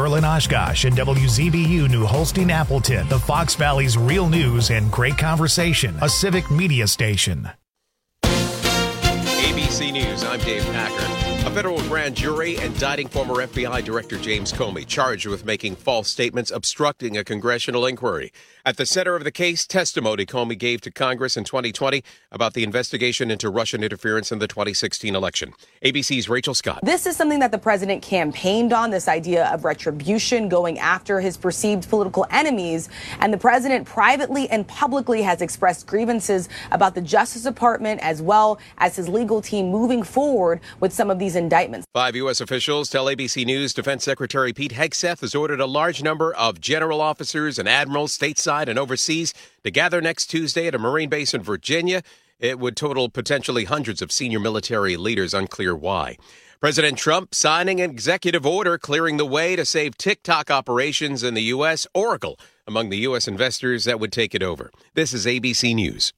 Harlan Oshkosh and WZBU New Holstein Appleton, the Fox Valley's real news and great conversation, a civic media station. ABC News, I'm Dave Packer. A federal grand jury indicting former FBI Director James Comey, charged with making false statements obstructing a congressional inquiry. At the center of the case, testimony Comey gave to Congress in 2020 about the investigation into Russian interference in the 2016 election. ABC's Rachel Scott. This is something that the president campaigned on, this idea of retribution, going after his perceived political enemies. And the president privately and publicly has expressed grievances about the Justice Department as well as his legal team moving forward with some of these indictments. 5 U.S. officials tell ABC News Defense Secretary Pete Hegseth has ordered a large number of general officers and admirals stateside and overseas to gather next Tuesday at a Marine base in Virginia. It would total potentially hundreds of senior military leaders, unclear why. President Trump signing an executive order clearing the way to save TikTok operations in the U.S. Oracle among the U.S. investors that would take it over. This is ABC News.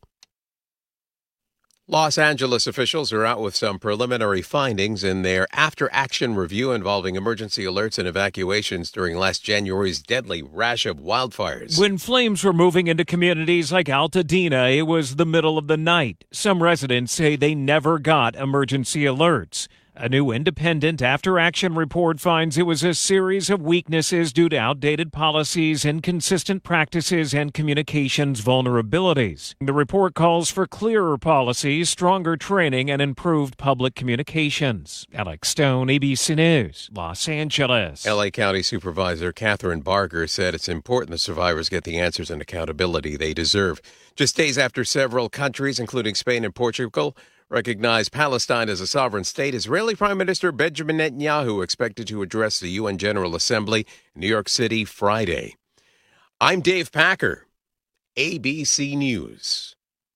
Los Angeles officials are out with some preliminary findings in their after-action review involving emergency alerts and evacuations during last January's deadly rash of wildfires. When flames were moving into communities like Altadena, it was the middle of the night. Some residents say they never got emergency alerts. A new independent after-action report finds it was a series of weaknesses due to outdated policies, inconsistent practices, and communications vulnerabilities. The report calls for clearer policies, stronger training, and improved public communications. Alex Stone, ABC News, Los Angeles. L.A. County Supervisor Catherine Barger said it's important the survivors get the answers and accountability they deserve. Just days after several countries, including Spain and Portugal, recognized Palestine as a sovereign state, Israeli Prime Minister Benjamin Netanyahu expected to address the UN General Assembly in New York City Friday. I'm Dave Packer, ABC News.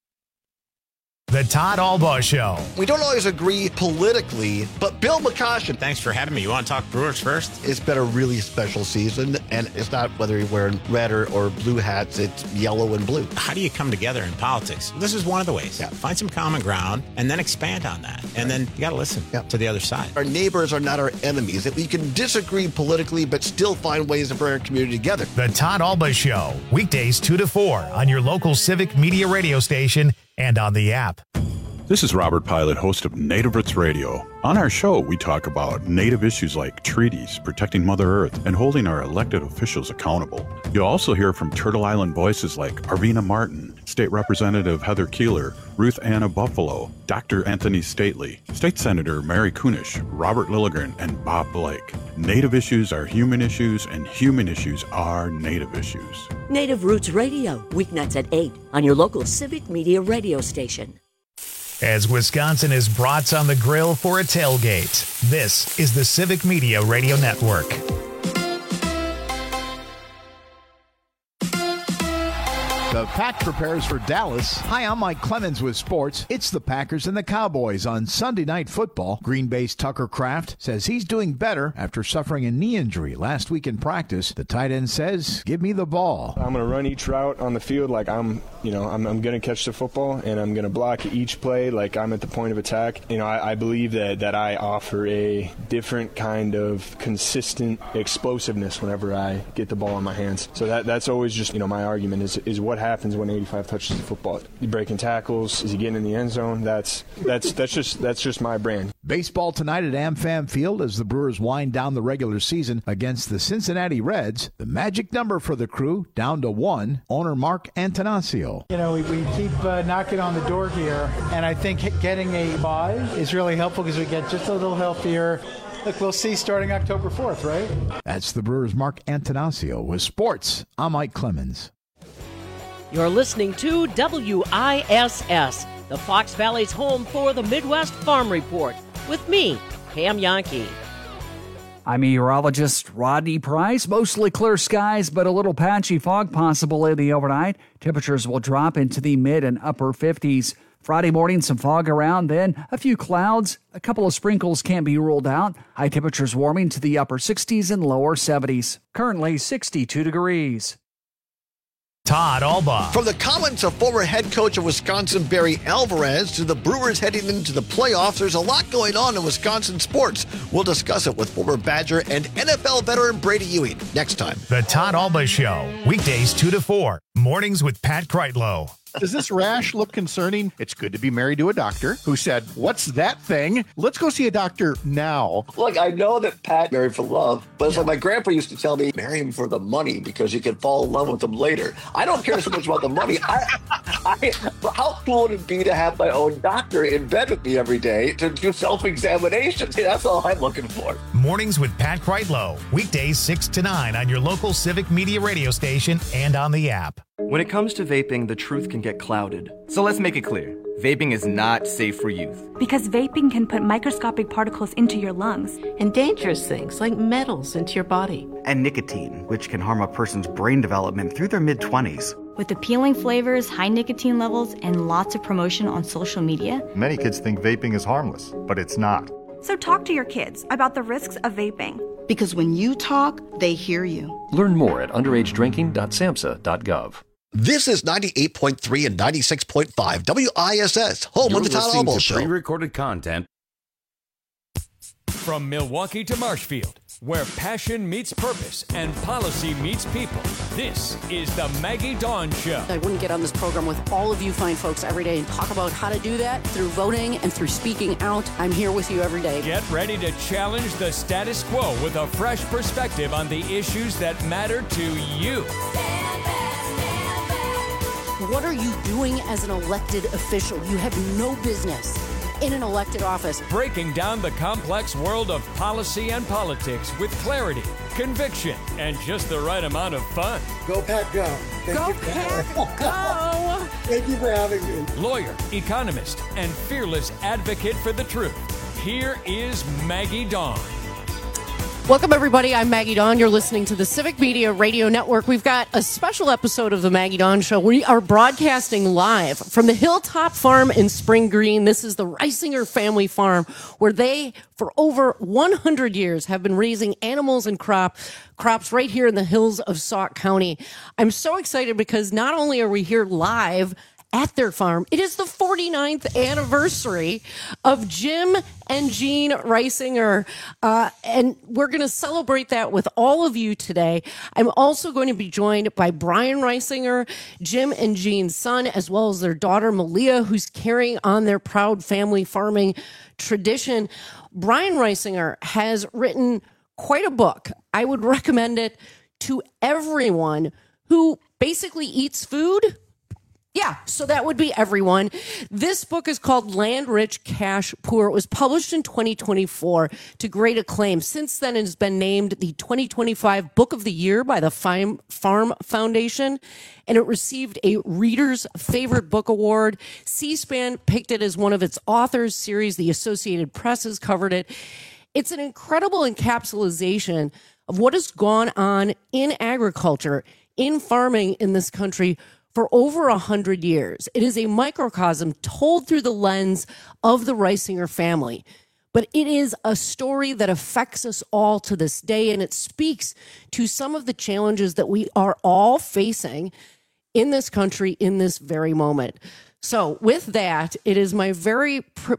The Todd Albaugh Show. We don't always agree politically, but Bill McCoshen. Thanks for having me. You want to talk Brewers first? It's been a really special season, and it's not whether you're wearing red or blue hats, it's yellow and blue. How do you come together in politics? This is one of the ways. Yeah. Find some common ground and then expand on that. And then you got to listen to the other side. Our neighbors are not our enemies. We can disagree politically, but still find ways to bring our community together. The Todd Albaugh Show, weekdays 2 to 4 on your local civic media radio station and on the app. This is Robert Pilot, host of Native Roots Radio. On our show, we talk about Native issues like treaties, protecting Mother Earth, and holding our elected officials accountable. You'll also hear from Turtle Island voices like Arvina Martin, State Representative Heather Keeler, Ruth Anna Buffalo, Dr. Anthony Stately, State Senator Mary Kunish, Robert Lilligren, and Bob Blake. Native issues are human issues, and human issues are Native issues. Native Roots Radio, weeknights at 8 on your local civic media radio station. As Wisconsin is brats on the grill for a tailgate, this is the Civic Media Radio Network. The Pack prepares for Dallas. Hi, I'm Mike Clemens with sports. It's the Packers and the Cowboys on Sunday Night Football. Green Bay's Tucker Kraft says he's doing better after suffering a knee injury last week in practice. The tight end says, "Give me the ball." I'm going to run each route on the field like I'm going to catch the football, and I'm going to block each play like I'm at the point of attack. I believe that I offer a different kind of consistent explosiveness whenever I get the ball in my hands. So that's always just, my argument is what happens when 85 touches the football. You breaking tackles? Is he getting in the end zone? That's just my brand. Baseball tonight at AmFam Field as the Brewers wind down the regular season against the Cincinnati Reds. The magic number for the crew down to 1. Owner Mark Antanasio. We keep knocking on the door here, and I think getting a bye is really helpful because we get just a little healthier. Look, we'll see starting October 4th, right? That's the Brewers' Mark Antanasio. With sports, I'm Mike Clemens. You're listening to WISS, the Fox Valley's home for the Midwest Farm Report, with me, Pam Yankee. I'm meteorologist Rodney Price. Mostly clear skies, but a little patchy fog possible in the overnight. Temperatures will drop into the mid and upper 50s. Friday morning, some fog around, then a few clouds. A couple of sprinkles can't be ruled out. High temperatures warming to the upper 60s and lower 70s. Currently 62 degrees. Todd Alba. From the comments of former head coach of Wisconsin, Barry Alvarez, to the Brewers heading into the playoffs, there's a lot going on in Wisconsin sports. We'll discuss it with former Badger and NFL veteran Brady Ewing next time. The Todd Alba Show, weekdays 2 to 4, mornings with Pat Kreitlow. Does this rash look concerning? It's good to be married to a doctor who said, "What's that thing? Let's go see a doctor now." Look, I know that Pat married for love, but it's like my grandpa used to tell me, marry him for the money because you can fall in love with him later. I don't care so much about the money. How cool would it be to have my own doctor in bed with me every day to do self-examinations? That's all I'm looking for. Mornings with Pat Kreitlow, weekdays 6 to 9 on your local Civic Media radio station and on the app. When it comes to vaping, the truth can get clouded. So let's make it clear. Vaping is not safe for youth. Because vaping can put microscopic particles into your lungs. And dangerous things like metals into your body. And nicotine, which can harm a person's brain development through their mid-20s. With appealing flavors, high nicotine levels, and lots of promotion on social media. Many kids think vaping is harmless, but it's not. So talk to your kids about the risks of vaping. Because when you talk, they hear you. Learn more at underagedrinking.samhsa.gov. This is 98.3 and 96.5 WISS, home of the Todd Alba Show. Pre-recorded content. From Milwaukee to Marshfield, where passion meets purpose and policy meets people, this is the Maggie Dawn Show. I wouldn't get on this program with all of you fine folks every day and talk about how to do that through voting and through speaking out. I'm here with you every day. Get ready to challenge the status quo with a fresh perspective on the issues that matter to you. What are you doing as an elected official? You have no business in an elected office. Breaking down the complex world of policy and politics with clarity, conviction, and just the right amount of fun. Go Pack Go. Go Pack Go. Thank you for having me. Lawyer, economist, and fearless advocate for the truth. Here is Maggie Dawn. Welcome, everybody. I'm Maggie Dawn. You're listening to the Civic Media Radio Network. We've got a special episode of the Maggie Dawn Show. We are broadcasting live from the Hilltop Farm in Spring Green. This is the Reisinger family farm, where they, for over 100 years, have been raising animals and crops right here in the hills of Sauk County. I'm so excited because not only are we here live at their farm, it is the 49th anniversary of Jim and Jean Reisinger, and we're going to celebrate that with all of you today. I'm also going to be joined by Brian Reisinger, Jim and Jean's son, as well as their daughter Malia, who's carrying on their proud family farming tradition. Brian Reisinger has written quite a book. I would recommend it to everyone who basically eats food. Yeah, so that would be everyone. This book is called Land Rich, Cash Poor. It was published in 2024 to great acclaim. Since then, it has been named the 2025 Book of the Year by the Farm Foundation, and it received a Reader's Favorite Book Award. C-SPAN picked it as one of its authors series. The Associated Press has covered it. It's an incredible encapsulation of what has gone on in agriculture, in farming in this country for over 100 years. It is a microcosm told through the lens of the Reisinger family. But it is a story that affects us all to this day, and it speaks to some of the challenges that we are all facing in this country in this very moment. So with that, it is my very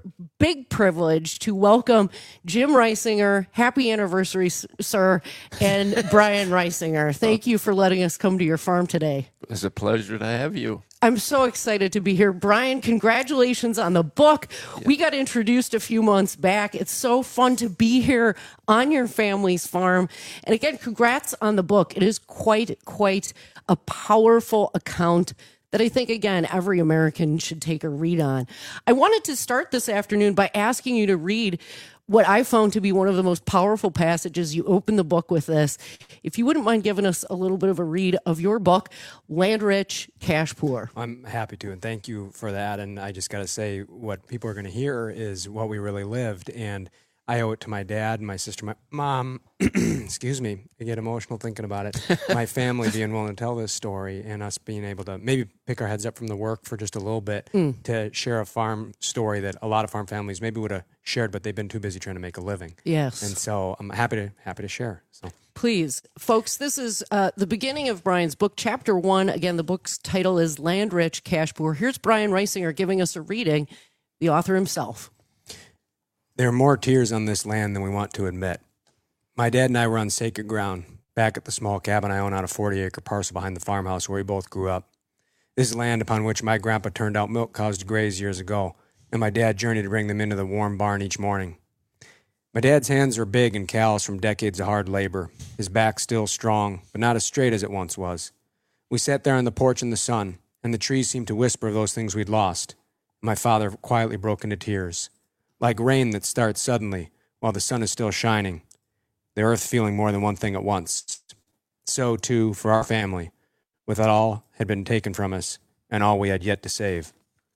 big privilege to welcome Jim Reisinger. Happy anniversary, sir, and Brian Reisinger. Thank you for letting us come to your farm today. It's a pleasure to have you. I'm so excited to be here. Brian, congratulations on the book. Yeah. We got introduced a few months back. It's so fun to be here on your family's farm. And again, congrats on the book. It is quite a powerful account that I think, again, every American should take a read on. I wanted to start this afternoon by asking you to read what I found to be one of the most powerful passages. You open the book with this. If you wouldn't mind giving us a little bit of a read of your book, Land Rich, Cash Poor. I'm happy to, and thank you for that. And I just got to say, what people are going to hear is what we really lived. And I owe it to my dad and my sister, my mom, excuse me, I get emotional thinking about it, my family being willing to tell this story and us being able to maybe pick our heads up from the work for just a little bit to share a farm story that a lot of farm families maybe would have shared, but they've been too busy trying to make a living. Yes. And so I'm happy to share. So. Please, folks, this is the beginning of Brian's book, Chapter 1. Again, the book's title is Land Rich, Cash Poor. Here's Brian Reisinger giving us a reading, the author himself. There are more tears on this land than we want to admit. My dad and I were on sacred ground, back at the small cabin I own on a 40-acre parcel behind the farmhouse where we both grew up. This is land upon which my grandpa turned out milk cows to graze years ago, and my dad journeyed to bring them into the warm barn each morning. My dad's hands were big and calloused from decades of hard labor, his back still strong, but not as straight as it once was. We sat there on the porch in the sun, and the trees seemed to whisper of those things we'd lost. My father quietly broke into tears. Like rain that starts suddenly while the sun is still shining, the earth feeling more than one thing at once. So, too, for our family, with it all had been taken from us and all we had yet to save.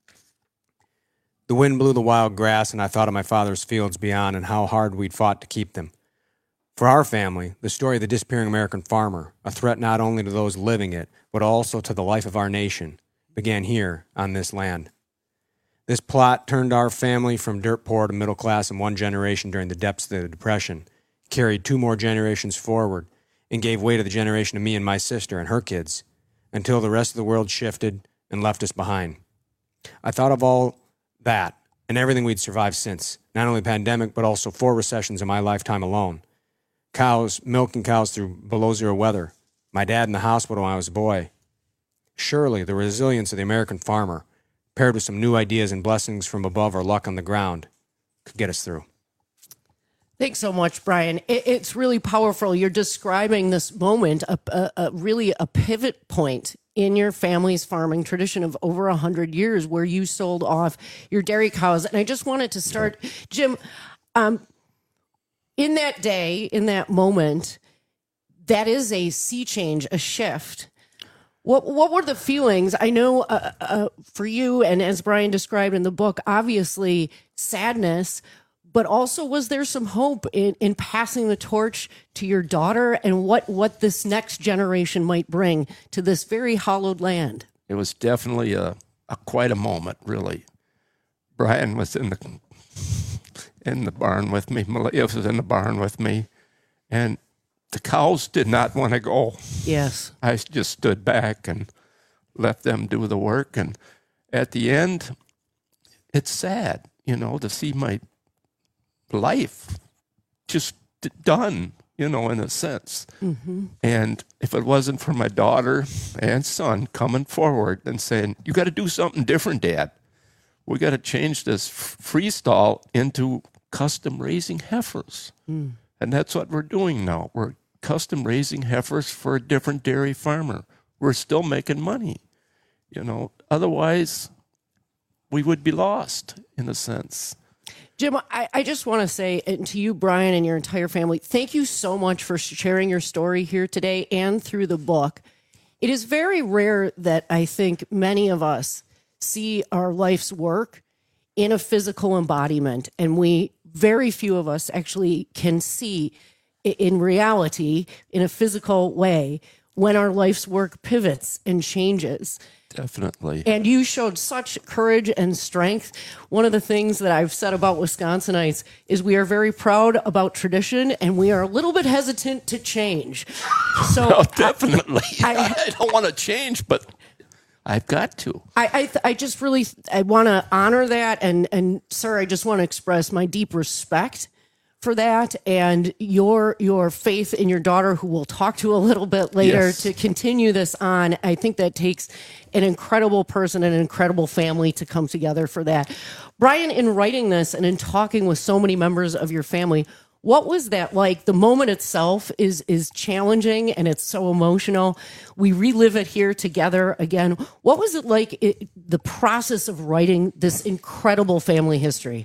The wind blew the wild grass, and I thought of my father's fields beyond and how hard we'd fought to keep them. For our family, the story of the disappearing American farmer, a threat not only to those living it, but also to the life of our nation, began here on this land. This plot turned our family from dirt poor to middle class in one generation during the depths of the Depression, carried 2 more generations forward, and gave way to the generation of me and my sister and her kids, until the rest of the world shifted and left us behind. I thought of all that and everything we'd survived since, not only the pandemic, but also 4 recessions in my lifetime alone. Cows, milking cows through below zero weather, my dad in the hospital when I was a boy. Surely the resilience of the American farmer, paired with some new ideas and blessings from above or luck on the ground, could get us through. Thanks so much, Brian. It's really powerful. You're describing this moment, really a pivot point in your family's farming tradition of over 100 years where you sold off your dairy cows. And I just wanted to start, Jim, in that day, in that moment, that is a sea change, a shift. What were the feelings? I know for you, and as Brian described in the book, obviously sadness, but also was there some hope in passing the torch to your daughter and what this next generation might bring to this very hallowed land? It was definitely quite a moment, really. Brian was in the barn with me. Malia was in the barn with me, and the cows did not want to go. Yes. I just stood back and let them do the work. And at the end, it's sad, to see my life just done, in a sense. Mm-hmm. And if it wasn't for my daughter and son coming forward and saying, you got to do something different, Dad. We got to change this freestall into custom raising heifers. Mm. And that's what we're doing now. We're custom raising heifers for a different dairy farmer. We're still making money. Otherwise we would be lost in a sense. Jim, I just want to say, and to you, Brian, and your entire family, thank you so much for sharing your story here today and through the book. It is very rare that I think many of us see our life's work in a physical embodiment, and very few of us actually can see in reality, in a physical way, when our life's work pivots and changes. Definitely. And you showed such courage and strength. One of the things that I've said about Wisconsinites is we are very proud about tradition and we are a little bit hesitant to change. So no, definitely. I don't want to change, but I've got to. I just really, I want to honor that. And sir, I just want to express my deep respect for that and your faith in your daughter, who we'll talk to a little bit later, yes, to continue this on. I think that takes an incredible person, an incredible family to come together for that. Brian, in writing this and in talking with so many members of your family, what was that like? The moment itself is challenging and it's so emotional. We relive it here together again. What was it like, the process of writing this incredible family history?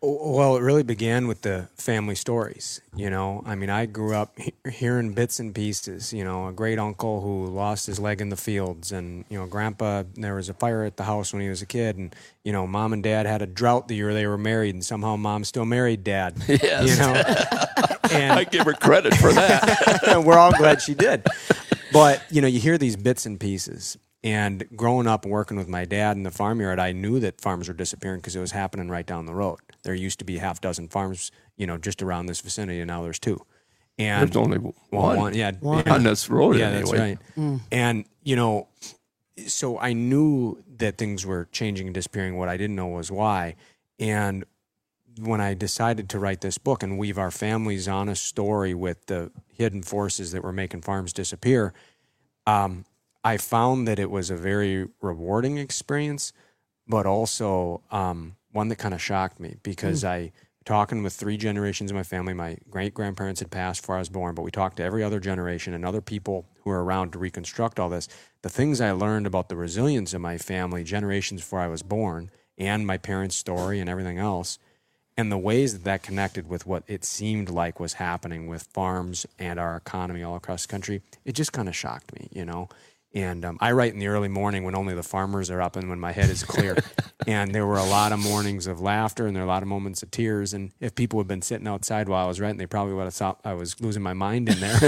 Well, it really began with the family stories. I mean, I grew up hearing bits and pieces. A great uncle who lost his leg in the fields, and Grandpa. There was a fire at the house when he was a kid, and Mom and Dad had a drought the year they were married, and somehow Mom still married Dad. Yes. And I give her credit for that. We're all glad she did. But you hear these bits and pieces. And growing up and working with my dad in the farmyard, I knew that farms were disappearing because it was happening right down the road. There used to be half dozen farms, just around this vicinity, and now there's 2. And there's only one. On this road, yeah, anyway. That's right. And so I knew that things were changing and disappearing. What I didn't know was why. And when I decided to write this book and weave our family's honest story with the hidden forces that were making farms disappear, I found that it was a very rewarding experience, but also one that kind of shocked me because talking with 3 generations of my family, my great-grandparents had passed before I was born, but we talked to every other generation and other people who were around to reconstruct all this. The things I learned about the resilience of my family generations before I was born and my parents' story and everything else, and the ways that connected with what it seemed like was happening with farms and our economy all across the country, it just kind of shocked me, And I write in the early morning when only the farmers are up and when my head is clear. And there were a lot of mornings of laughter and there were a lot of moments of tears. And if people had been sitting outside while I was writing, they probably would have thought I was losing my mind in there.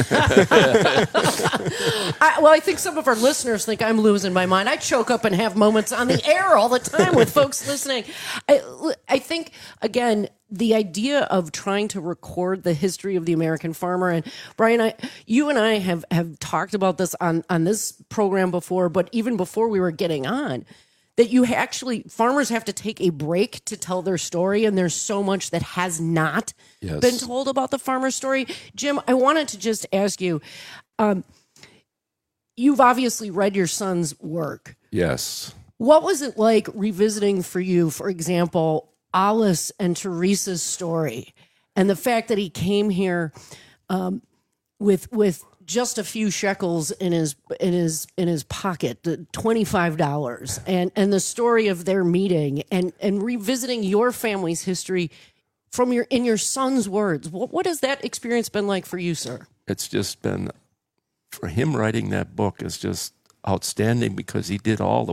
I think some of our listeners think I'm losing my mind. I choke up and have moments on the air all the time with folks listening. I think, again, the idea of trying to record the history of the American farmer, and Brian, you and I have talked about this on this program before, but even before we were getting on, that farmers have to take a break to tell their story, and there's so much that has not been told about the farmer story. Jim, I wanted to just ask you, you've obviously read your son's work. Yes. What was it like revisiting for you, for example, Alice and Teresa's story, and the fact that he came here with just a few shekels in his pocket, $25, and the story of their meeting, and revisiting your family's history in your son's words? What has that experience been like for you, sir? It's just been, for him writing that book is just outstanding because he did all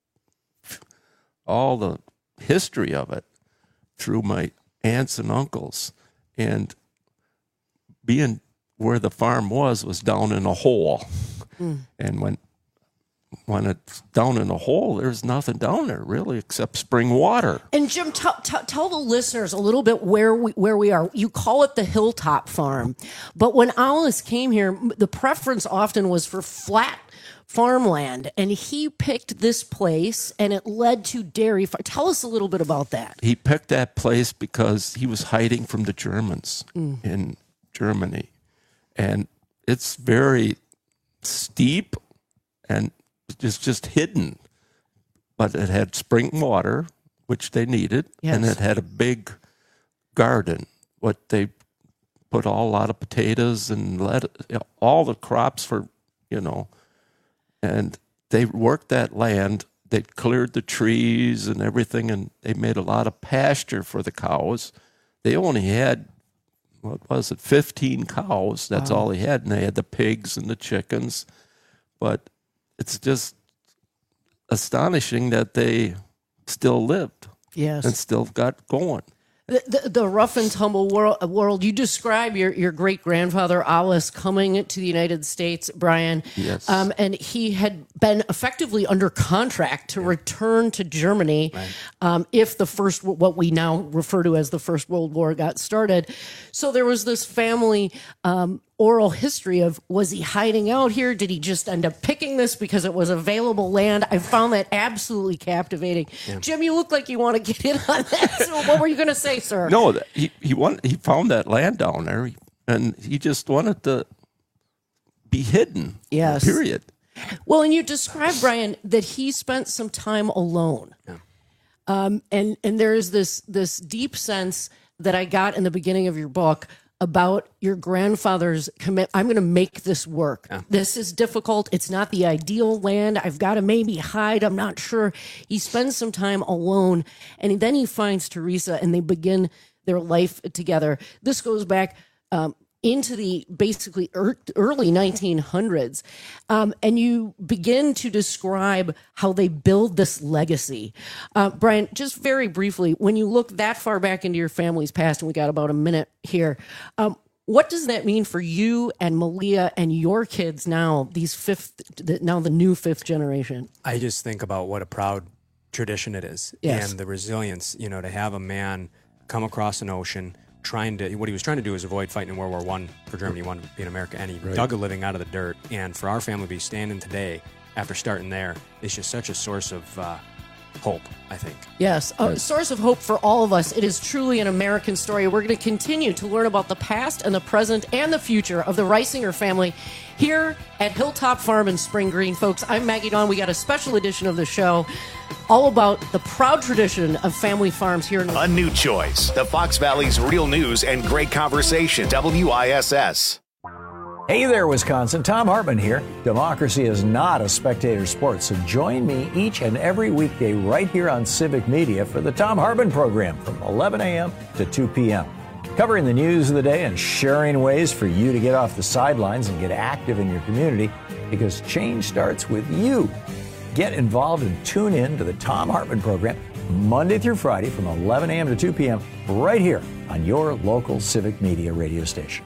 the history of it through my aunts and uncles, and being where the farm was down in a hole. And when it's down in a hole, there's nothing down there really except spring water. And Jim, tell the listeners a little bit where we are. You call it the Hilltop Farm, but when Alice came here, the preference often was for flat farmland, and he picked this place, and it led to dairy. Tell us a little bit about that. He picked that place because he was hiding from the Germans in Germany, and it's very steep and it's just hidden, but it had spring water, which they needed, and it had a big garden. What they put a lot of potatoes and all the crops for, and they worked that land. They cleared the trees and everything, and they made a lot of pasture for the cows. They only had, 15 cows. That's all they had. And they had the pigs and the chickens. But it's just astonishing that they still lived. Yes. And still got going. The rough and tumble world. You describe your great-grandfather, Alice, coming to the United States, Brian. Yes. And he had been effectively under contract to return to Germany if what we now refer to as the First World War got started. So there was this family oral history of, was he hiding out here? Did he just end up picking this because it was available land? I found that absolutely captivating. Yeah. Jim, you look like you want to get in on that. So what were you going to say, sir? No, he found that land down there, and he just wanted to be hidden. Yes. Period. Well, and you described, Brian, that he spent some time alone. Yeah. And there is this deep sense that I got in the beginning of your book about your grandfather's commit. I'm going to make this work. Yeah. This is difficult. It's not the ideal land. I've got to maybe hide. I'm not sure. He spends some time alone, and then he finds Teresa, and they begin their life together. This goes back into the basically early 1900s. And you begin to describe how they build this legacy. Brian, just very briefly, when you look that far back into your family's past, and we got about a minute here, what does that mean for you and Malia and your kids now, the new fifth generation? I just think about what a proud tradition it is. Yes. And the resilience, to have a man come across an ocean, what he was trying to do is avoid fighting in World War I for Germany. He wanted to be in America, and he dug a living out of the dirt. And for our family to be standing today after starting there is just such a source of hope, I think. Yes, a source of hope for all of us. It is truly an American story. We're going to continue to learn about the past and the present and the future of the Reisinger family here at Hilltop Farm in Spring Green. Folks, I'm Maggie Dawn. We got a special edition of the show all about the proud tradition of family farms here in A new choice. The Fox Valley's real news and great conversation. WISS. Hey there, Wisconsin. Tom Hartman here. Democracy is not a spectator sport, so join me each and every weekday right here on Civic Media for the Tom Hartman program from 11 a.m. to 2 p.m. Covering the news of the day and sharing ways for you to get off the sidelines and get active in your community, because change starts with you. Get involved and tune in to the Tom Hartman program Monday through Friday from 11 a.m. to 2 p.m. right here on your local Civic Media radio station.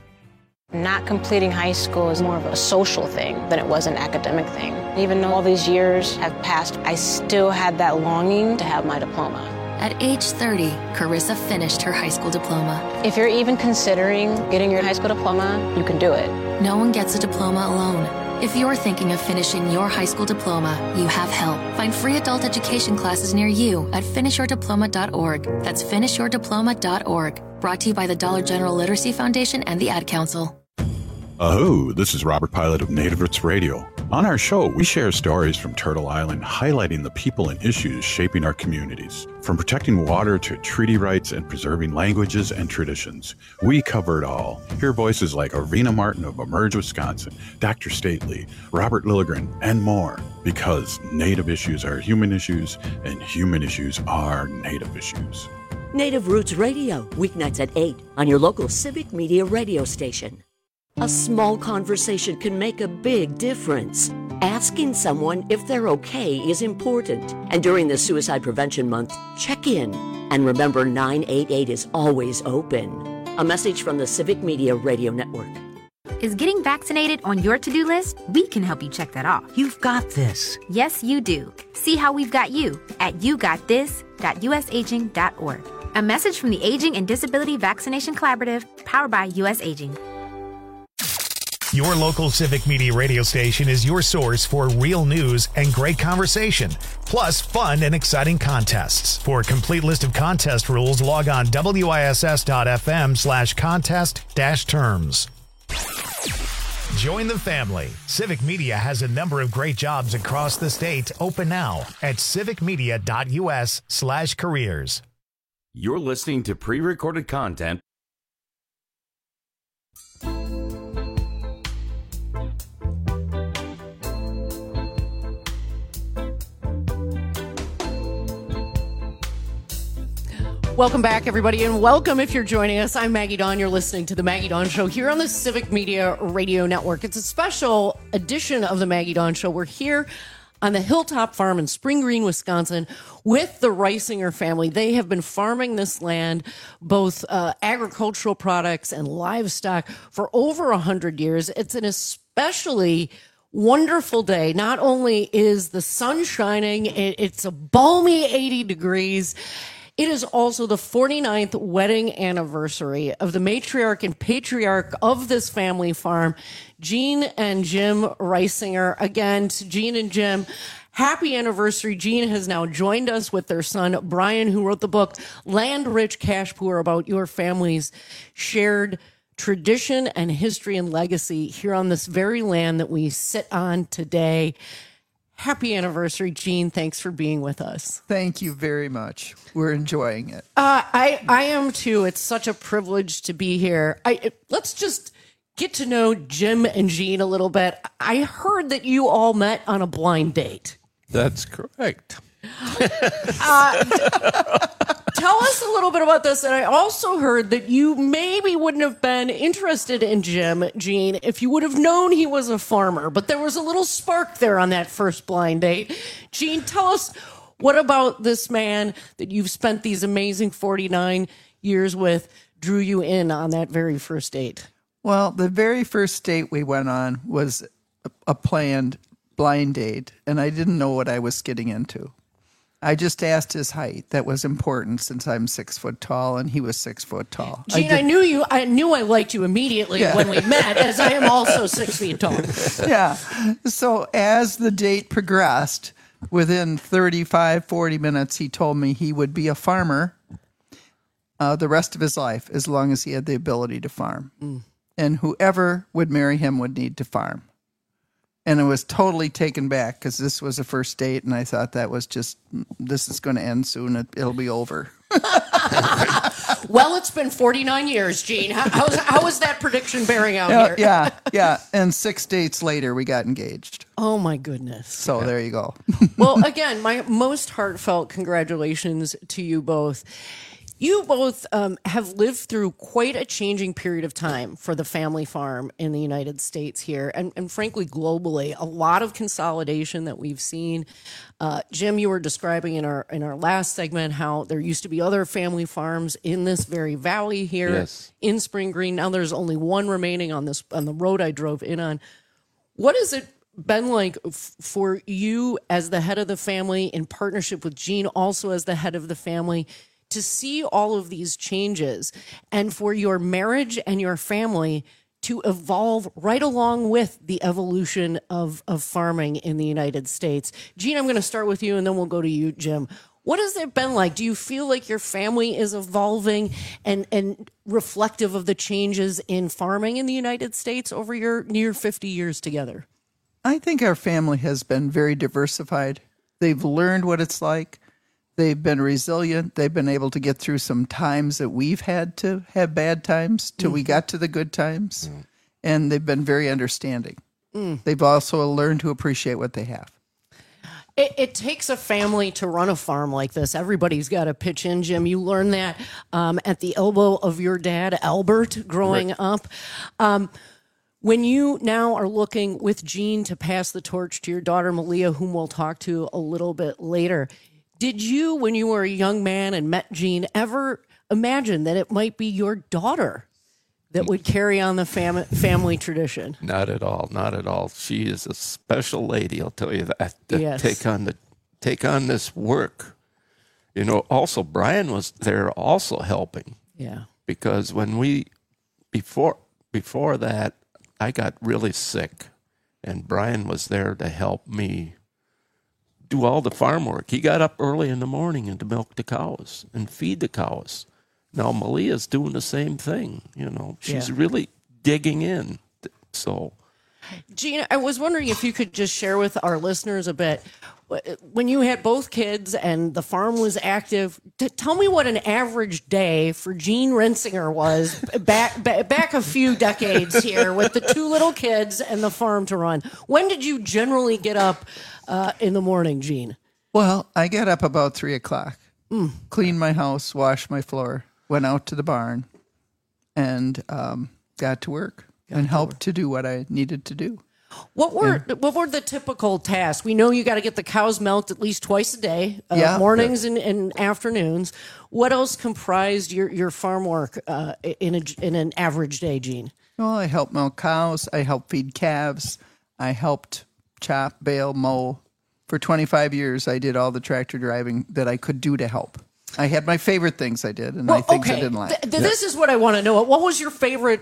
Not completing high school is more of a social thing than it was an academic thing. Even though all these years have passed, I still had that longing to have my diploma. At age 30, Carissa finished her high school diploma. If you're even considering getting your high school diploma, you can do it. No one gets a diploma alone. If you're thinking of finishing your high school diploma, you have help. Find free adult education classes near you at finishyourdiploma.org. That's finishyourdiploma.org. Brought to you by the Dollar General Literacy Foundation and the Ad Council. Aho, this is Robert Pilot of Native Roots Radio. On our show, we share stories from Turtle Island highlighting the people and issues shaping our communities. From protecting water to treaty rights and preserving languages and traditions, we cover it all. Hear voices like Arvina Martin of Emerge Wisconsin, Dr. Stately, Robert Lilligren, and more. Because Native issues are human issues, and human issues are Native issues. Native Roots Radio, weeknights at 8 on your local Civic Media radio station. A small conversation can make a big difference. Asking someone if they're okay is important. And during the Suicide Prevention Month, check in. And remember, 988 is always open. A message from the Civic Media Radio Network. Is getting vaccinated on your to-do list? We can help you check that off. You've got this. Yes, you do. See how we've got you at yougotthis.usaging.org. A message from the Aging and Disability Vaccination Collaborative, powered by U.S. Aging. Your local Civic Media radio station is your source for real news and great conversation, plus fun and exciting contests. For a complete list of contest rules, log on wiss.fm/contest-terms. Join the family. Civic Media has a number of great jobs across the state open now at civicmedia.us/careers. You're listening to pre-recorded content. Welcome back, everybody, and welcome if you're joining us. I'm Maggie Dawn. You're listening to The Maggie Dawn Show here on the Civic Media Radio Network. It's a special edition of The Maggie Dawn Show. We're here on the Hilltop Farm in Spring Green, Wisconsin, with the Reisinger family. They have been farming this land, both agricultural products and livestock, for over 100 years. It's an especially wonderful day. Not only is the sun shining, it's a balmy 80 degrees. It is also the 49th wedding anniversary of the matriarch and patriarch of this family farm, Jean and Jim Reisinger. Again, to Jean and Jim, happy anniversary. Jean has now joined us with their son, Brian, who wrote the book, Land Rich Cash Poor, about your family's shared tradition and history and legacy here on this very land that we sit on today. Happy anniversary, Gene. Thanks for being with us. Thank you very much. We're enjoying it. I am too. It's such a privilege to be here. Let's just get to know Jim and Gene a little bit. I heard that you all met on a blind date. That's correct. Tell us a little bit about this. And I also heard that you maybe wouldn't have been interested in Gene, if you would have known he was a farmer. But there was a little spark there on that first blind date. Gene, tell us, what about this man that you've spent these amazing 49 years with drew you in on that very first date? Well, the very first date we went on was a planned blind date, and I didn't know what I was getting into. I just asked his height. That was important since I'm 6 foot tall and he was 6 foot tall. Gene, I knew I liked you immediately when we met, as I am also 6 feet tall. Yeah. So as the date progressed, within 35, 40 minutes, he told me he would be a farmer the rest of his life, as long as he had the ability to farm. Mm. And whoever would marry him would need to farm. And I was totally taken back because this was a first date, and I thought this is going to end soon. It'll be over. Well, it's been 49 years, Gene. How is that prediction bearing out here? Yeah. And 6 dates later, we got engaged. Oh, my goodness. So there you go. Well, again, my most heartfelt congratulations to you both. You both have lived through quite a changing period of time for the family farm in the United States here, and frankly, globally. A lot of consolidation that we've seen. Jim, you were describing in our last segment how there used to be other family farms in this very valley here in Spring Green. Now there's only one remaining on the road I drove in on. What has it been like for you as the head of the family, in partnership with Gene, also as the head of the family, to see all of these changes and for your marriage and your family to evolve right along with the evolution of farming in the United States? Gene, I'm going to start with you and then we'll go to you, Jim. What has it been like? Do you feel like your family is evolving and reflective of the changes in farming in the United States over your near 50 years together? I think our family has been very diversified. They've learned what it's like. They've been resilient. They've been able to get through some times that we've had to have bad times till we got to the good times. Mm. And they've been very understanding. Mm. They've also learned to appreciate what they have. It takes a family to run a farm like this. Everybody's got to pitch in, Jim. You learned that at the elbow of your dad, Albert, growing up. When you now are looking with Gene to pass the torch to your daughter, Malia, whom we'll talk to a little bit later, did you, when you were a young man and met Gene, ever imagine that it might be your daughter that would carry on the family tradition? Not at all. Not at all. She is a special lady, I'll tell you that. Yes. Take on this work. You know, also Brian was there also helping. Yeah. Because when before that, I got really sick, and Brian was there to help me do all the farm work. He got up early in the morning and to milk the cows and feed the cows. Now Malia's doing the same thing. You know, she's really digging in. So, Gene, I was wondering if you could just share with our listeners a bit, when you had both kids and the farm was active, tell me what an average day for Gene Rensinger was back a few decades here with the two little kids and the farm to run. When did you generally get up in the morning, Gene? Well, I got up about 3 o'clock, cleaned my house, washed my floor, went out to the barn, and got to work and helped to do what I needed to do. What were the typical tasks? We know you got to get the cows milked at least twice a day, mornings and afternoons. What else comprised your farm work in an average day, Gene? Well, I helped milk cows. I helped feed calves. I helped chop, bale, mow. For 25 years, I did all the tractor driving that I could do to help. I had my favorite things I did, and things I didn't like. This is what I want to know. What was your favorite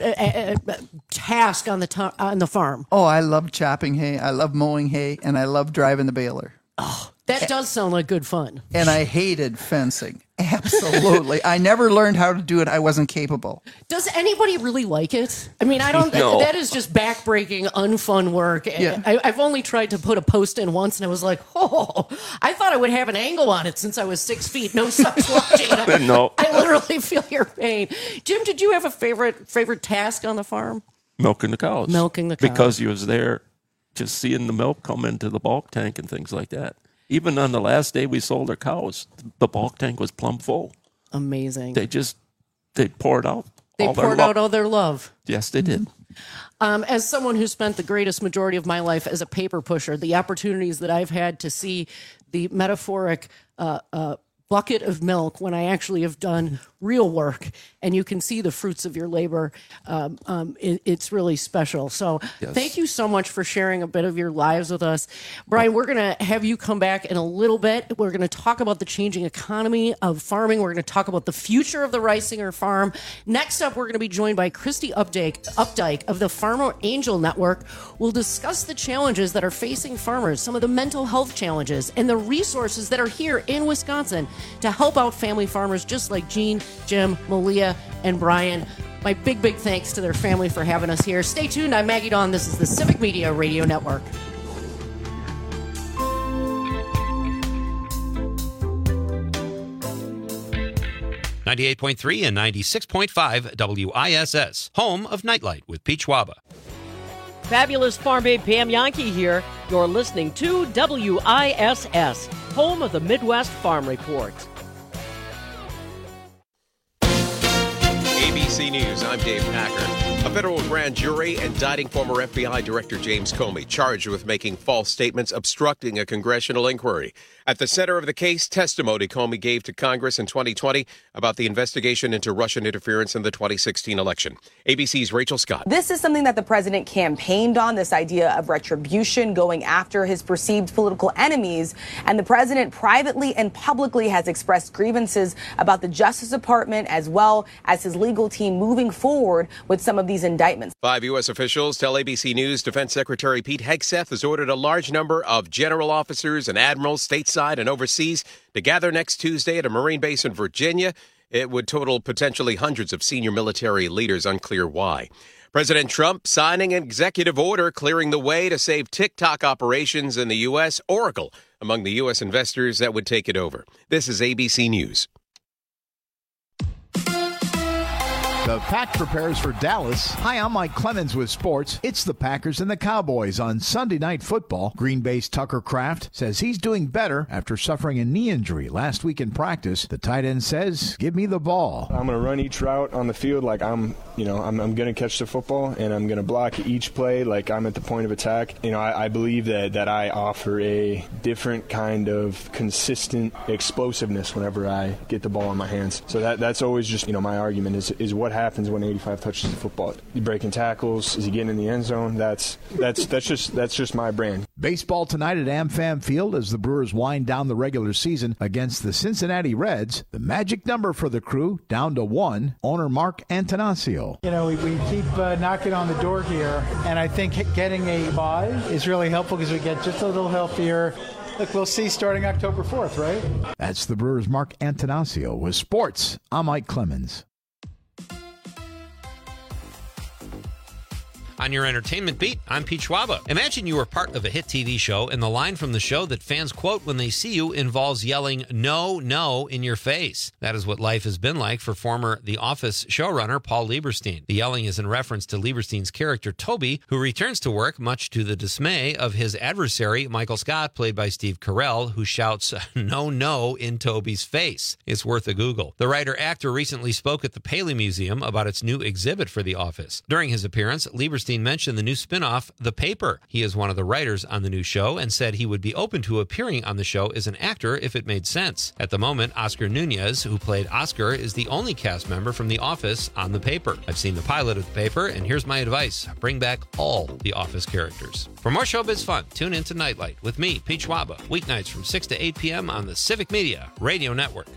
task on the farm? Oh, I love chopping hay. I love mowing hay, and I love driving the baler. Oh, That does sound like good fun. And I hated fencing. Absolutely. I never learned how to do it. I wasn't capable. Does anybody really like it? I mean, I don't. No. That is just backbreaking, unfun work. Yeah. I've only tried to put a post in once, and I was like, oh, I thought I would have an angle on it since I was 6 feet. No such logic. No. I literally feel your pain. Jim, did you have a favorite task on the farm? Milking the cows. Milking the cows. Because you was there just seeing the milk come into the bulk tank and things like that. Even on the last day we sold our cows, the bulk tank was plumb full. Amazing. They poured out all their love. Yes, they did. As someone who spent the greatest majority of my life as a paper pusher, the opportunities that I've had to see the metaphoric bucket of milk when I actually have done real work and you can see the fruits of your labor, it's really special. So Thank you so much for sharing a bit of your lives with us. Brian, we're going to have you come back in a little bit. We're going to talk about the changing economy of farming. We're going to talk about the future of the Reisinger Farm. Next up, we're going to be joined by Christy Updike of the Farmer Angel Network. We'll discuss the challenges that are facing farmers, some of the mental health challenges, and the resources that are here in Wisconsin to help out family farmers just like Gene, Jim, Malia, and Brian. My big thanks to their family for having us here. Stay tuned. I'm Maggie Dawn. This is the Civic Media Radio Network. .3 and 96.5 WISS, home of Nightlight with Pete Schwaba. Fabulous Farm Babe Pam Yankee here. You're listening to WISS, home of the Midwest Farm Report. ABC News, I'm Dave Packer. A federal grand jury indicting former FBI Director James Comey, charged with making false statements obstructing a congressional inquiry. At the center of the case, testimony Comey gave to Congress in 2020 about the investigation into Russian interference in the 2016 election. ABC's Rachel Scott. This is something that the president campaigned on, this idea of retribution, going after his perceived political enemies. And the president privately and publicly has expressed grievances about the Justice Department as well as his legal team moving forward with some of these indictments. 5 U.S. officials tell ABC News Defense Secretary Pete Hegseth has ordered a large number of general officers and admirals stateside and overseas to gather next Tuesday at a Marine base in Virginia. It would total potentially hundreds of senior military leaders, unclear why. President Trump signing an executive order clearing the way to save TikTok operations in the U.S. Oracle among the U.S. investors that would take it over. This is ABC News. The Pack prepares for Dallas. Hi, I'm Mike Clemens with sports. It's the Packers and the Cowboys on Sunday Night Football. Green Bay's Tucker Kraft says he's doing better after suffering a knee injury last week in practice. The tight end says, "Give me the ball." I'm going to run each route on the field like I'm going to catch the football, and I'm going to block each play like I'm at the point of attack. I believe that I offer a different kind of consistent explosiveness whenever I get the ball in my hands. So that's always just, my argument is what happens when 85 touches the football. You breaking tackles, is he getting in the end zone? That's just my brand. Baseball tonight at AmFam Field as the Brewers wind down the regular season against the Cincinnati Reds. The magic number for the crew down to 1. Owner Mark Antonaccio. We keep knocking on the door here, and I think getting a bye is really helpful because we get just a little healthier. Look, we'll see starting October 4th, right? That's the Brewers' Mark Antonaccio. With sports, I'm Mike Clemens. On your entertainment beat, I'm Pete Schwaba. Imagine you were part of a hit TV show and the line from the show that fans quote when they see you involves yelling, "No, no," in your face. That is what life has been like for former The Office showrunner Paul Lieberstein. The yelling is in reference to Lieberstein's character Toby, who returns to work much to the dismay of his adversary, Michael Scott, played by Steve Carell, who shouts, "No, no," in Toby's face. It's worth a Google. The writer-actor recently spoke at the Paley Museum about its new exhibit for The Office. During his appearance, Lieberstein mentioned the new spin-off, The Paper. He is one of the writers on the new show and said he would be open to appearing on the show as an actor if it made sense. At the moment, Oscar Nunez, who played Oscar, is the only cast member from The Office on The Paper. I've seen the pilot of The Paper, and here's my advice. Bring back all The Office characters. For more showbiz fun, tune in to Nightlight with me, Pete Schwaba, weeknights from 6 to 8 p.m. on the Civic Media Radio Network.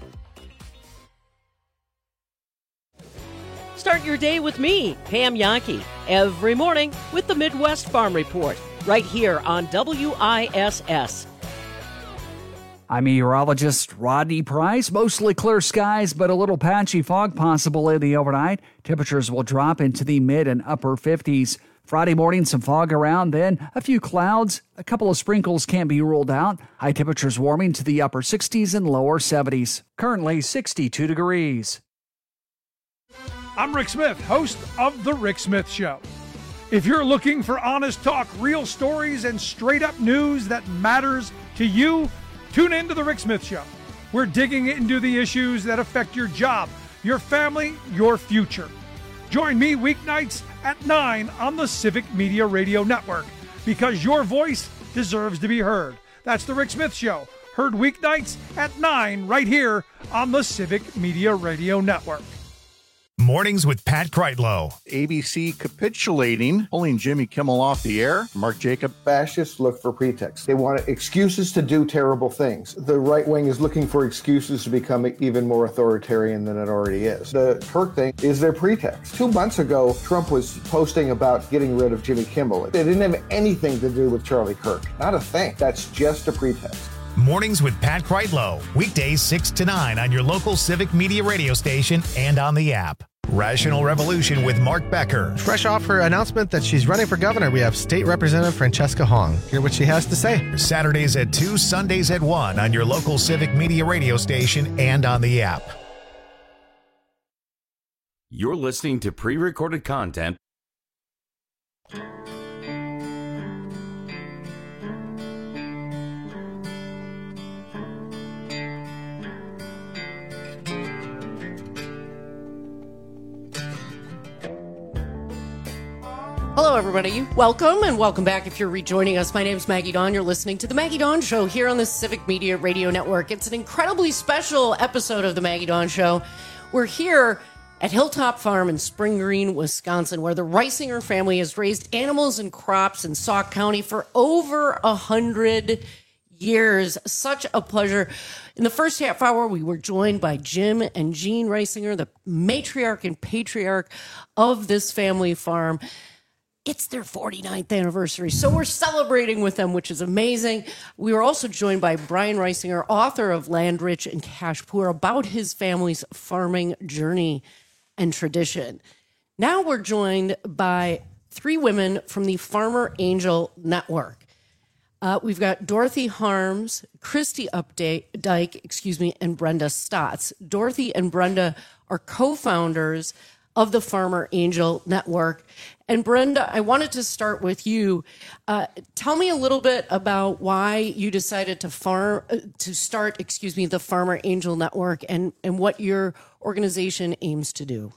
Start your day with me, Pam Yankee, every morning with the Midwest Farm Report, right here on WISS. I'm meteorologist Rodney Price. Mostly clear skies, but a little patchy fog possible in the overnight. Temperatures will drop into the mid and upper 50s. Friday morning, some fog around, then a few clouds. A couple of sprinkles can't be ruled out. High temperatures warming to the upper 60s and lower 70s. Currently 62 degrees. I'm Rick Smith, host of The Rick Smith Show. If you're looking for honest talk, real stories, and straight-up news that matters to you, tune in to The Rick Smith Show. We're digging into the issues that affect your job, your family, your future. Join me weeknights at 9 on the Civic Media Radio Network, because your voice deserves to be heard. That's The Rick Smith Show, heard weeknights at 9 right here on the Civic Media Radio Network. Mornings with Pat Kreitlow. ABC capitulating, pulling Jimmy Kimmel off the air. Mark Jacob. Fascists look for pretexts. They want excuses to do terrible things. The right wing is looking for excuses to become even more authoritarian than it already is. The Kirk thing is their pretext. 2 months ago, Trump was posting about getting rid of Jimmy Kimmel. It didn't have anything to do with Charlie Kirk. Not a thing. That's just a pretext. Mornings with Pat Kreitlow. Weekdays 6 to 9 on your local Civic Media radio station and on the app. Rational Revolution with Mark Becker. Fresh off her announcement that she's running for governor, we have State Representative Francesca Hong. Hear what she has to say. Saturdays at 2, Sundays at 1 on your local Civic Media radio station and on the app. You're listening to pre-recorded content. Hello, everybody. Welcome, and welcome back if you're rejoining us. My name's Maggie Dawn. You're listening to The Maggie Dawn Show here on the Civic Media Radio Network. It's an incredibly special episode of The Maggie Dawn Show. We're here at Hilltop Farm in Spring Green, Wisconsin, where the Reisinger family has raised animals and crops in Sauk County for over 100 years. Such a pleasure. In the first half hour, we were joined by Jim and Jean Reisinger, the matriarch and patriarch of this family farm. It's their 49th anniversary, so we're celebrating with them, which is amazing. We were also joined by Brian Reisinger, author of Land Rich and Cash Poor, about his family's farming journey and tradition. Now we're joined by 3 women from the Farmer Angel Network. We've got Dorothy Harms, Christy Updike, and Brenda Stotts. Dorothy and Brenda are co-founders of the Farmer Angel Network. And Brenda, I wanted to start with you. Tell me a little bit about why you decided to start the Farmer Angel Network and what your organization aims to do.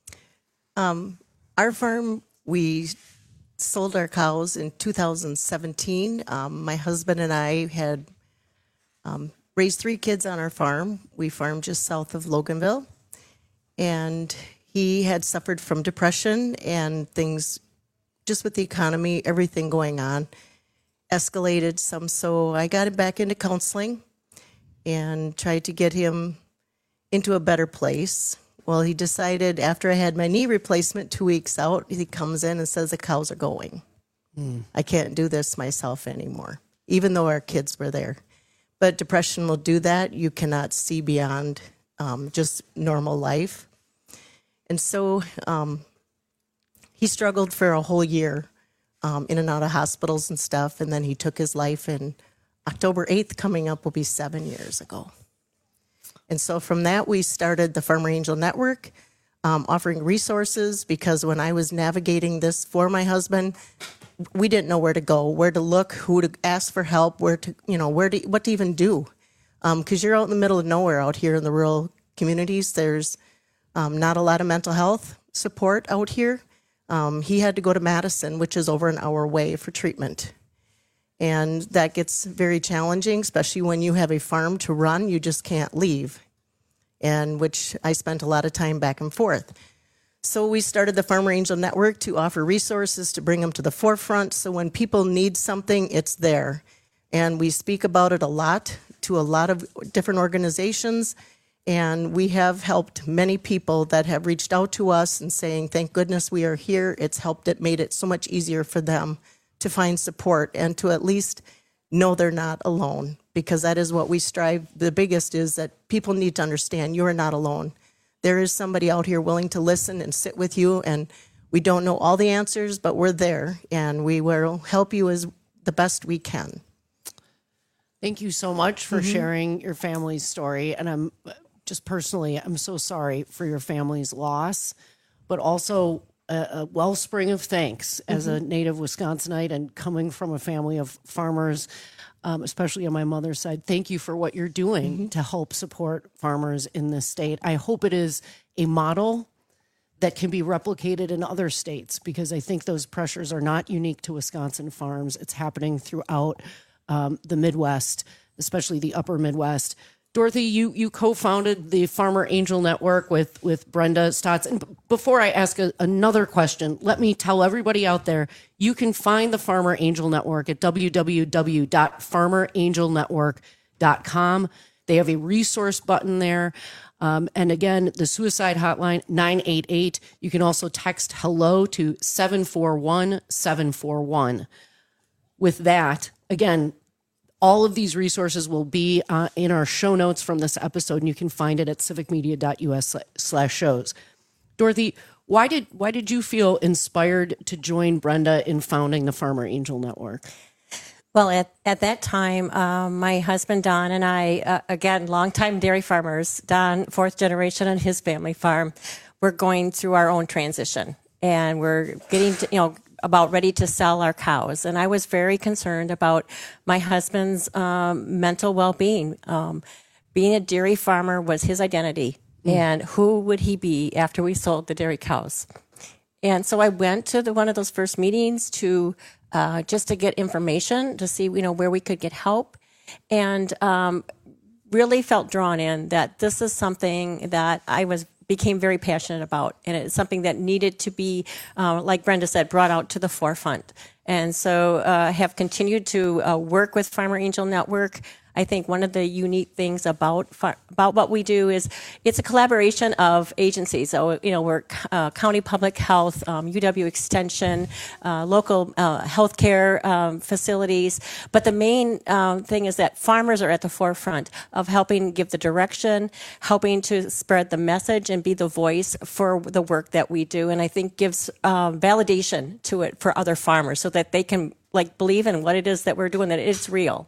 Our farm, we sold our cows in 2017. My husband and I had raised 3 kids on our farm. We farmed just south of Loganville. And he had suffered from depression and things, just with the economy, everything going on, escalated some. So I got him back into counseling and tried to get him into a better place. Well, he decided after I had my knee replacement 2 weeks out, he comes in and says the cows are going. I can't do this myself anymore, even though our kids were there. But depression will do that. You cannot see beyond just normal life. And so he struggled for a whole year in and out of hospitals and stuff. And then he took his life, and October 8th coming up will be 7 years ago. And so from that, we started the Farmer Angel Network, offering resources, because when I was navigating this for my husband, we didn't know where to go, where to look, who to ask for help, what to even do. Because you're out in the middle of nowhere out here in the rural communities. There's not a lot of mental health support out here. He had to go to Madison, which is over an hour away, for treatment. And that gets very challenging, especially when you have a farm to run. You just can't leave, and which I spent a lot of time back and forth. So we started the Farmer Angel Network to offer resources, to bring them to the forefront, so when people need something, it's there. And we speak about it a lot to a lot of different organizations. And we have helped many people that have reached out to us and saying, thank goodness we are here. It's helped, it made it so much easier for them to find support and to at least know they're not alone, because that is what we strive. The biggest is that people need to understand you are not alone. There is somebody out here willing to listen and sit with you, and we don't know all the answers, but we're there, and we will help you as the best we can. Thank you so much for sharing your family's story. And I'm just personally, I'm so sorry for your family's loss, but also a wellspring of thanks as a native Wisconsinite and coming from a family of farmers, especially on my mother's side. Thank you for what you're doing to help support farmers in this state. I hope it is a model that can be replicated in other states, because I think those pressures are not unique to Wisconsin farms. It's happening throughout the Midwest, especially the upper Midwest. Dorothy, you co-founded the Farmer Angel Network with Brenda Stotts. And before I ask another question, let me tell everybody out there, you can find the Farmer Angel Network at www.farmerangelnetwork.com. They have a resource button there. And again, the suicide hotline, 988. You can also text hello to 741-741. With that, again, all of these resources will be in our show notes from this episode, and you can find it at civicmedia.us/shows. Dorothy, why did you feel inspired to join Brenda in founding the Farmer Angel Network? Well, at that time, my husband, Don, and I, again, longtime dairy farmers, Don, fourth generation on his family farm, we're going through our own transition, and we're getting to, about ready to sell our cows. And I was very concerned about my husband's mental well-being. Being a dairy farmer was his identity. And who would he be after we sold the dairy cows? And so I went to one of those first meetings to just to get information, to see where we could get help, and really felt drawn in that this is something that I became very passionate about, and it's something that needed to be, like Brenda said, brought out to the forefront. And so I have continued to work with Farmer Angel Network. I think one of the unique things about what we do is it's a collaboration of agencies. So, we're County Public Health, UW Extension, local healthcare facilities. But the main thing is that farmers are at the forefront of helping give the direction, helping to spread the message and be the voice for the work that we do. And I think gives validation to it for other farmers so that they can believe in what it is that we're doing, that it's real.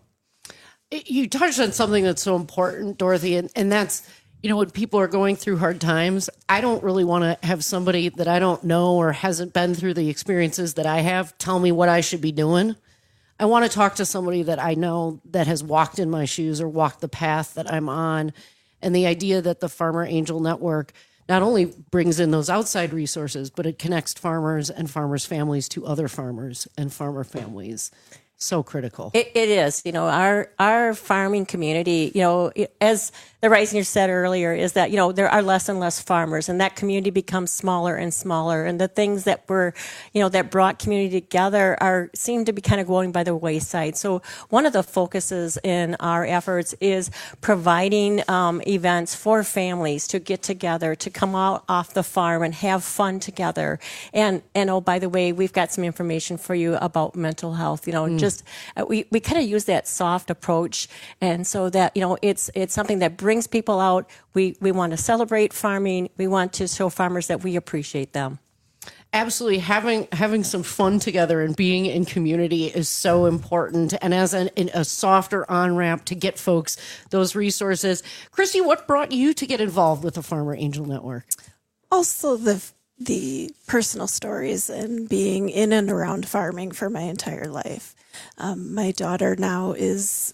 You touched on something that's so important, Dorothy, and that's, when people are going through hard times, I don't really want to have somebody that I don't know or hasn't been through the experiences that I have tell me what I should be doing. I want to talk to somebody that I know that has walked in my shoes or walked the path that I'm on. And the idea that the Farmer Angel Network not only brings in those outside resources, but it connects farmers and farmers' families to other farmers and farmer families. So critical. It is. Our farming community, as the Reisinger said earlier, is that, there are less and less farmers, and that community becomes smaller and smaller. And the things that were, that brought community together seem to be kind of going by the wayside. So one of the focuses in our efforts is providing events for families to get together, to come out off the farm and have fun together. And oh, by the way, we've got some information for you about mental health. We kind of use that soft approach, and so that it's something that brings people out. We want to celebrate farming. We want to show farmers that we appreciate them. Absolutely, having some fun together and being in community is so important. And as a softer on ramp to get folks those resources, Christy, what brought you to get involved with the Farmer Angel Network? Also, the personal stories and being in and around farming for my entire life. My daughter now is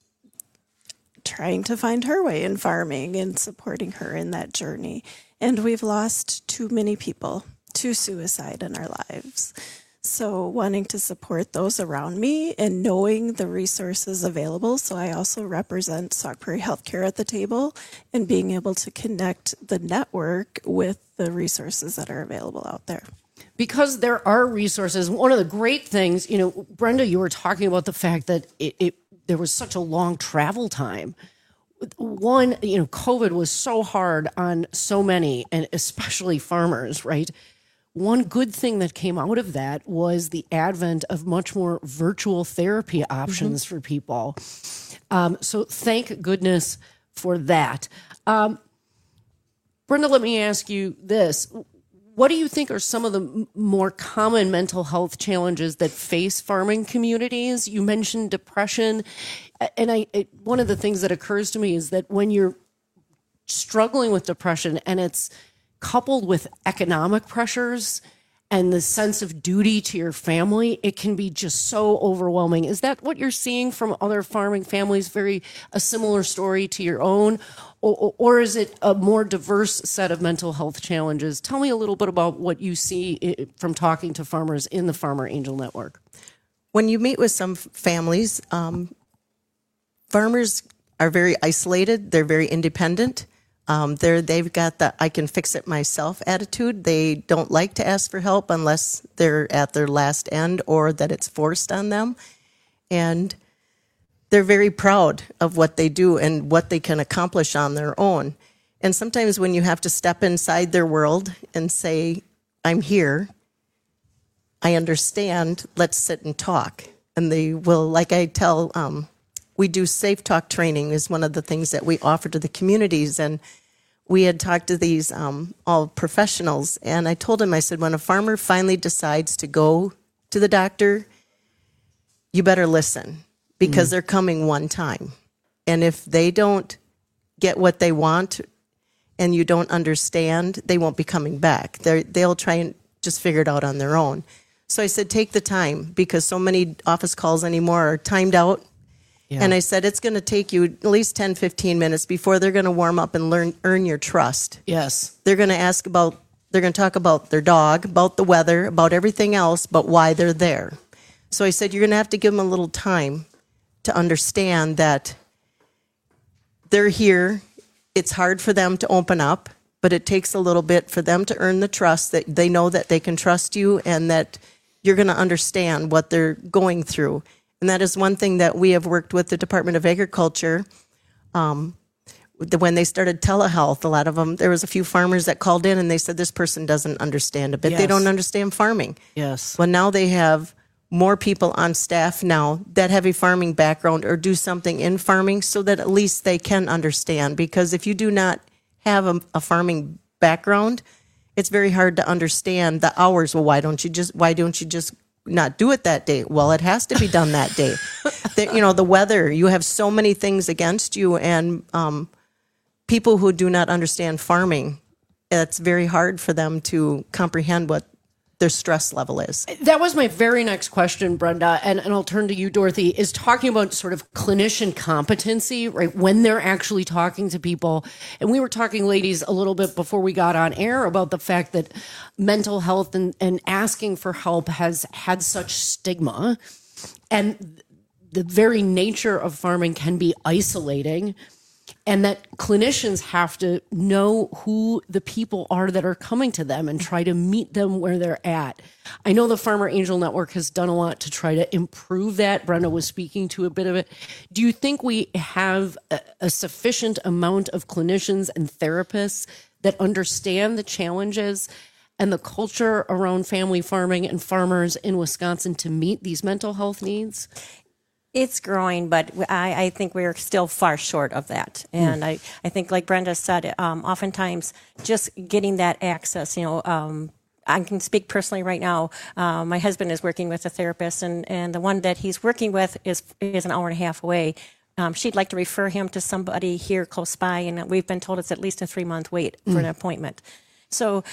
trying to find her way in farming and supporting her in that journey. And we've lost too many people to suicide in our lives. So wanting to support those around me and knowing the resources available. So I also represent Sauk Prairie Healthcare at the table, and being able to connect the network with the resources that are available out there. Because there are resources. One of the great things, Brenda, you were talking about the fact that there was such a long travel time. One, COVID was so hard on so many, and especially farmers, right? one good thing that came out of that was the advent of much more virtual therapy options for people. So thank goodness for that. Brenda, let me ask you this. What do you think are some of the more common mental health challenges that face farming communities? You mentioned depression. And one of the things that occurs to me is that when you're struggling with depression and it's coupled with economic pressures and the sense of duty to your family, it can be just so overwhelming. Is that what you're seeing from other farming families? A similar story to your own? Or is it a more diverse set of mental health challenges? Tell me a little bit about what you see from talking to farmers in the Farmer Angel Network. When you meet with some families, farmers are very isolated. They're very independent. They've got the I can fix it myself attitude. They don't like to ask for help unless they're at their last end or that it's forced on them. And they're very proud of what they do and what they can accomplish on their own. And sometimes when you have to step inside their world and say, I'm here, I understand, let's sit and talk. And they will, like I tell, we do Safe Talk training is one of the things that we offer to the communities. And we had talked to these all professionals. And I told them, I said, when a farmer finally decides to go to the doctor, you better listen. Because they're coming one time. And if they don't get what they want and you don't understand, they won't be coming back. They'll try and just figure it out on their own. So I said, take the time, because so many office calls anymore are timed out. Yeah. And I said, it's going to take you at least 10, 15 minutes before they're going to warm up and earn your trust. Yes. They're going to talk about their dog, about the weather, about everything else, but why they're there. So I said, you're going to have to give them a little time to understand that they're here. It's hard for them to open up, but it takes a little bit for them to earn the trust that they know that they can trust you and that you're going to understand what they're going through. And that is one thing that we have worked with the Department of Agriculture. When they started telehealth, a lot of them, there was a few farmers that called in and they said, this person doesn't understand a bit. They don't understand farming. Yes. Well, now they have more people on staff now that have a farming background or do something in farming so that at least they can understand. Because if you do not have a farming background, it's very hard to understand the hours. Well, why don't you just not do it that day? Well, it has to be done that day. The weather, you have so many things against you, and people who do not understand farming, it's very hard for them to comprehend what their stress level is. That was my very next question, Brenda, and I'll turn to you, Dorothy, is talking about sort of clinician competency, right, when they're actually talking to people. And we were talking, ladies, a little bit before we got on air about the fact that mental health and asking for help has had such stigma, and the very nature of farming can be isolating. And that clinicians have to know who the people are that are coming to them and try to meet them where they're at. I know the Farmer Angel Network has done a lot to try to improve that. Brenda was speaking to a bit of it. Do you think we have a sufficient amount of clinicians and therapists that understand the challenges and the culture around family farming and farmers in Wisconsin to meet these mental health needs? It's growing, but I think we're still far short of that. And I think, like Brenda said, oftentimes just getting that access, I can speak personally right now. My husband is working with a therapist, and the one that he's working with is an hour and a half away. She'd like to refer him to somebody here close by, and we've been told it's at least a 3-month wait for an appointment. So,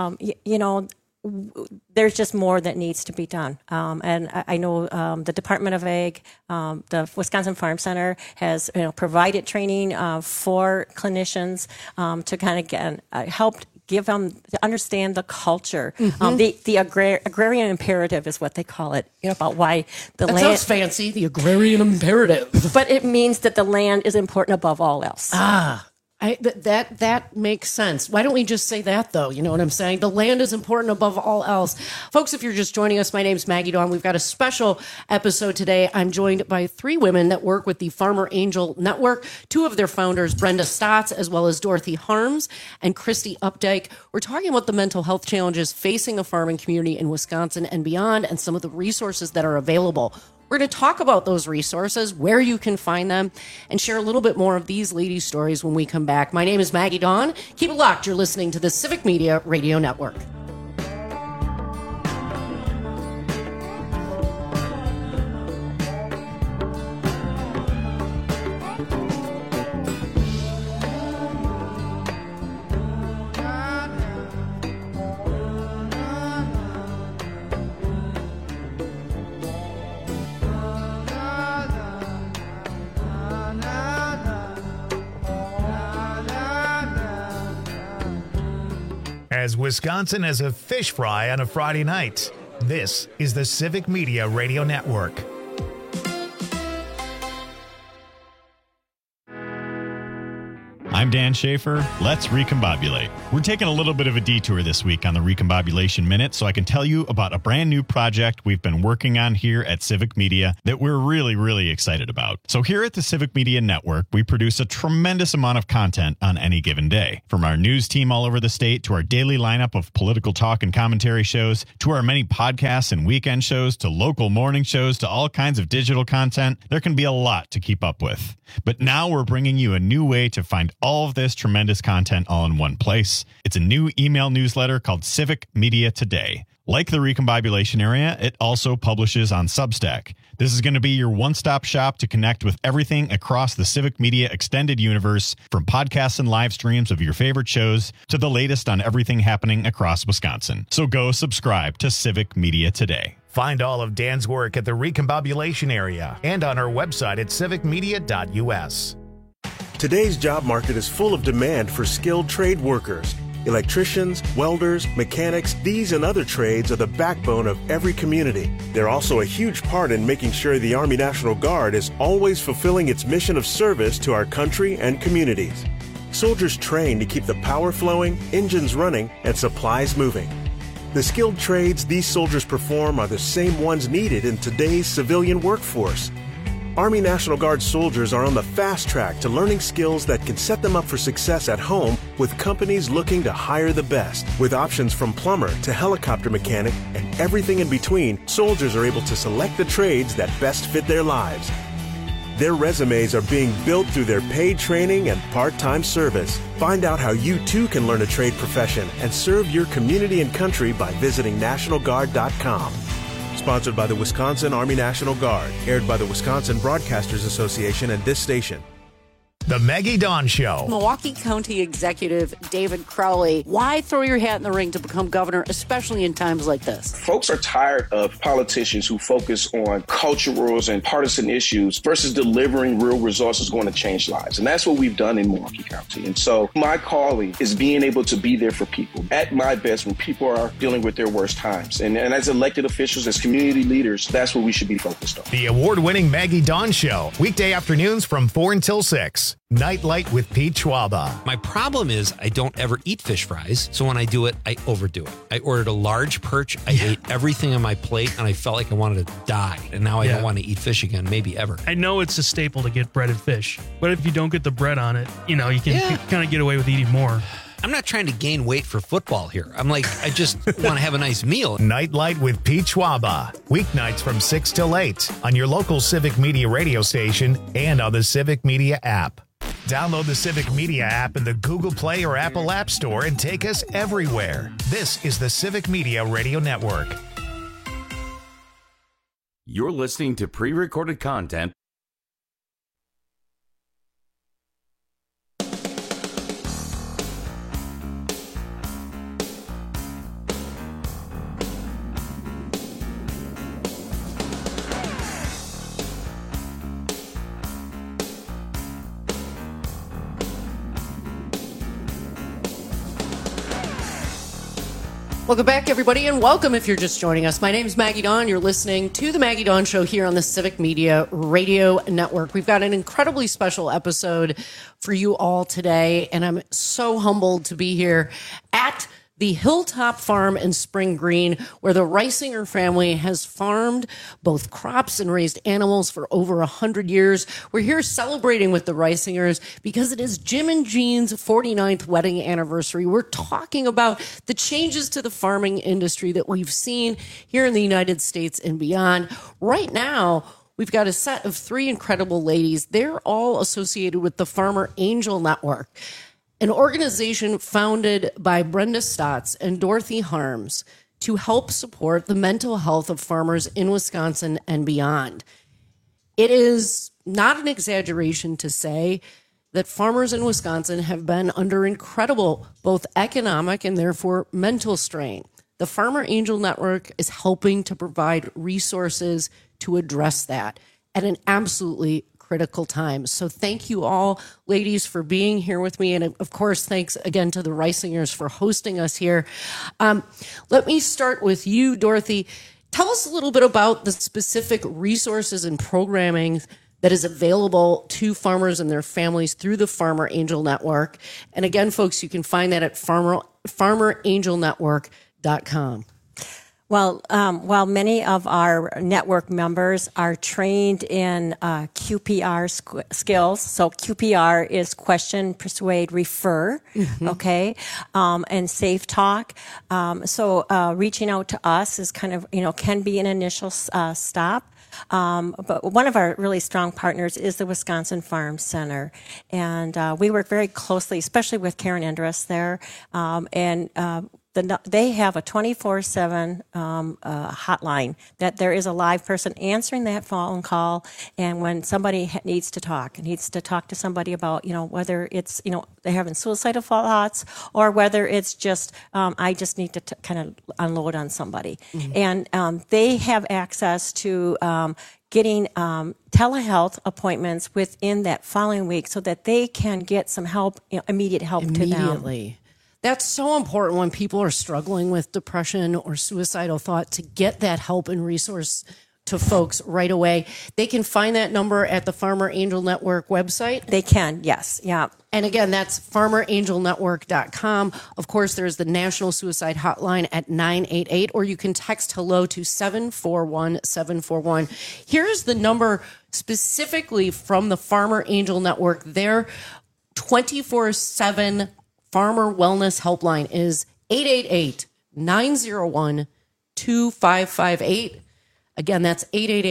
there's just more that needs to be done. And I know the Department of Ag, the Wisconsin Farm Center has provided training for clinicians to kind of help give them to understand the culture. The agrarian imperative is what they call it, about why the land. That sounds fancy, the agrarian imperative. But it means that the land is important above all else. That makes sense. Why don't we just say that, though? You know what I'm saying? The land is important above all else. Folks, if you're just joining us, my name's Maggie Dawn. We've got a special episode today. I'm joined by three women that work with the Farmer Angel Network, two of their founders, Brenda Stotts, as well as Dorothy Harms and Christy Updike. We're talking about the mental health challenges facing the farming community in Wisconsin and beyond, and some of the resources that are available. We're going to talk about those resources, where you can find them, and share a little bit more of these ladies' stories when we come back. My name is Maggie Dawn. Keep it locked. You're listening to the Civic Media Radio Network. As Wisconsin as a fish fry on a Friday night, this is the Civic Media Radio Network. I'm Dan Schaefer. Let's recombobulate. We're taking a little bit of a detour this week on the Recombobulation Minute so I can tell you about a brand new project we've been working on here at Civic Media that we're really, really excited about. So here at the Civic Media Network, we produce a tremendous amount of content on any given day. From our news team all over the state to our daily lineup of political talk and commentary shows to our many podcasts and weekend shows to local morning shows to all kinds of digital content, there can be a lot to keep up with. But now we're bringing you a new way to find all of this tremendous content all in one place. It's a new email newsletter called Civic Media Today. Like the Recombobulation area, it also publishes on Substack. This is going to be your one-stop shop to connect with everything across the Civic Media extended universe, from podcasts and live streams of your favorite shows to the latest on everything happening across Wisconsin. So go subscribe to Civic Media Today. Find all of Dan's work at the Recombobulation area and on our website at civicmedia.us. Today's job market is full of demand for skilled trade workers. Electricians, welders, mechanics, these and other trades are the backbone of every community. They're also a huge part in making sure the Army National Guard is always fulfilling its mission of service to our country and communities. Soldiers train to keep the power flowing, engines running, and supplies moving. The skilled trades these soldiers perform are the same ones needed in today's civilian workforce. Army National Guard soldiers are on the fast track to learning skills that can set them up for success at home with companies looking to hire the best. With options from plumber to helicopter mechanic and everything in between, soldiers are able to select the trades that best fit their lives. Their resumes are being built through their paid training and part-time service. Find out how you too can learn a trade profession and serve your community and country by visiting NationalGuard.com. Sponsored by the Wisconsin Army National Guard. Aired by the Wisconsin Broadcasters Association and this station. The Maggie Dawn Show. Milwaukee County Executive David Crowley, why throw your hat in the ring to become governor, especially in times like this? Folks are tired of politicians who focus on cultural and partisan issues versus delivering real results that's going to change lives. And that's what we've done in Milwaukee County. And so my calling is being able to be there for people at my best when people are dealing with their worst times. And as elected officials, as community leaders, that's what we should be focused on. The award-winning Maggie Dawn Show. Weekday afternoons from 4 until 6. Nightlight with Pete Schwaba. My problem is I don't ever eat fish fries, so when I do it, I overdo it. I ordered a large perch, I ate everything on my plate, and I felt like I wanted to die. And now I don't want to eat fish again, maybe ever. I know it's a staple to get breaded fish, but if you don't get the bread on it, you know, you can kind of get away with eating more. I'm not trying to gain weight for football here. I'm like, I just want to have a nice meal. Nightlight with Pete Schwaba. Weeknights from 6 till 8 on your local Civic Media radio station and on the Civic Media app. Download the Civic Media app in the Google Play or Apple App Store and take us everywhere. This is the Civic Media Radio Network. You're listening to pre-recorded content. Welcome back, everybody, and welcome if you're just joining us. My name is Maggie Dawn. You're listening to The Maggie Dawn Show here on the Civic Media Radio Network. We've got an incredibly special episode for you all today, and I'm so humbled to be here at the Hilltop Farm in Spring Green, where the Reisinger family has farmed both crops and raised animals for over 100 years. We're here celebrating with the Reisingers because it is Jim and Jean's 49th wedding anniversary. We're talking about the changes to the farming industry that we've seen here in the United States and beyond. Right now, we've got a set of three incredible ladies. They're all associated with the Farmer Angel Network, an organization founded by Brenda Stotts and Dorothy Harms to help support the mental health of farmers in Wisconsin and beyond. It is not an exaggeration to say that farmers in Wisconsin have been under incredible both economic and therefore mental strain. The Farmer Angel Network is helping to provide resources to address that at an absolutely critical time. So thank you all, ladies, for being here with me. And of course, thanks again to the Reisingers for hosting us here. Let me start with you, Dorothy. Tell us a little bit about the specific resources and programming that is available to farmers and their families through the Farmer Angel Network. And again, folks, you can find that at farmerangelnetwork.com. Well, while many of our network members are trained in QPR skills, so QPR is question, persuade, refer, okay, and safe talk. So reaching out to us is kind of, can be an initial stop. But one of our really strong partners is the Wisconsin Farm Center. And we work very closely, especially with Karen Endress there. They have a 24/7 hotline that there is a live person answering that phone call. And when somebody needs to talk to somebody about, whether it's, they're having suicidal thoughts or whether it's just, I just need to kind of unload on somebody. And they have access to getting telehealth appointments within that following week so that they can get some help, immediate help to them. That's so important when people are struggling with depression or suicidal thought to get that help and resource to folks right away. They can find that number at the Farmer Angel Network website. They can, yes. Yeah. And again, that's farmerangelnetwork.com. Of course, there's the National Suicide Hotline at 988, or you can text hello to 741-741. Here's the number specifically from the Farmer Angel Network. Their 24/7 Farmer Wellness Helpline is 888-901-2558. Again, that's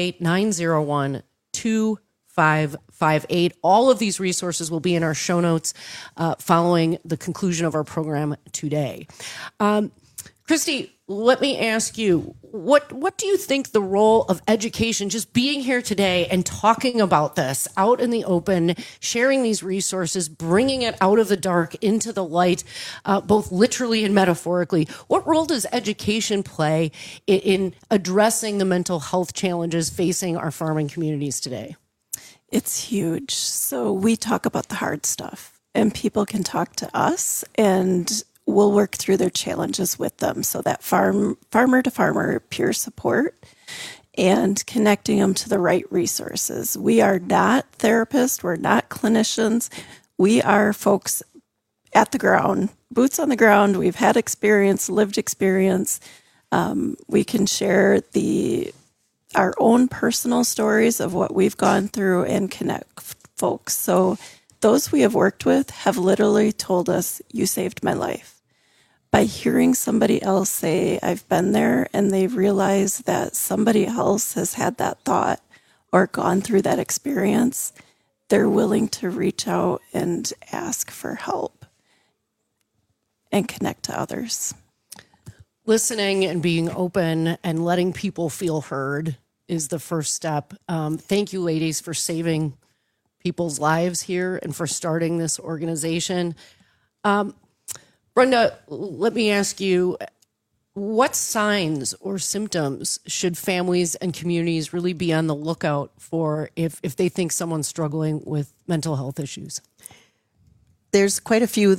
888-901-2558. All of these resources will be in our show notes following the conclusion of our program today. Christy, let me ask you, what do you think the role of education, just being here today and talking about this out in the open, sharing these resources, bringing it out of the dark into the light, both literally and metaphorically, what role does education play in addressing the mental health challenges facing our farming communities today? It's huge. So we talk about the hard stuff, and people can talk to us, and we'll work through their challenges with them. So that farmer to farmer peer support and connecting them to the right resources. We are not therapists. We're not clinicians. We are folks at the ground, boots on the ground. We've had experience, lived experience. We can share our own personal stories of what we've gone through and connect folks. So those we have worked with have literally told us, you saved my life. By hearing somebody else say, I've been there, and they realize that somebody else has had that thought or gone through that experience, they're willing to reach out and ask for help and connect to others. Listening and being open and letting people feel heard is the first step. Thank you, ladies, for saving people's lives here and for starting this organization. Brenda, let me ask you, what signs or symptoms should families and communities really be on the lookout for if they think someone's struggling with mental health issues? There's quite a few that